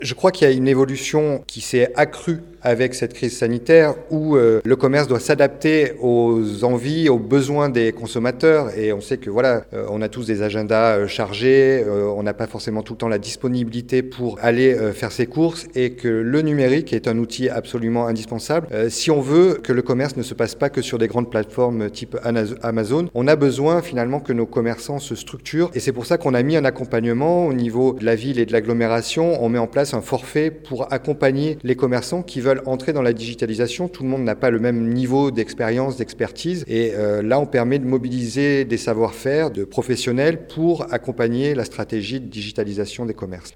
Je crois qu'il y a une évolution qui s'est accrue avec cette crise sanitaire où le commerce doit s'adapter aux envies, aux besoins des consommateurs. Et on sait que on a tous des agendas chargés, on n'a pas forcément tout le temps la disponibilité pour aller faire ses courses et que le numérique est un outil absolument indispensable. Si on veut que le commerce ne se passe pas que sur des grandes plateformes type Amazon, on a besoin finalement que nos commerçants se structurent et c'est pour ça qu'on a mis un accompagnement au niveau de la ville et de l'agglomération. On met en place un forfait pour accompagner les commerçants qui veulent entrer dans la digitalisation. Tout le monde n'a pas le même niveau d'expérience, d'expertise. Et là, on permet de mobiliser des savoir-faire de professionnels pour accompagner la stratégie de digitalisation des commerces.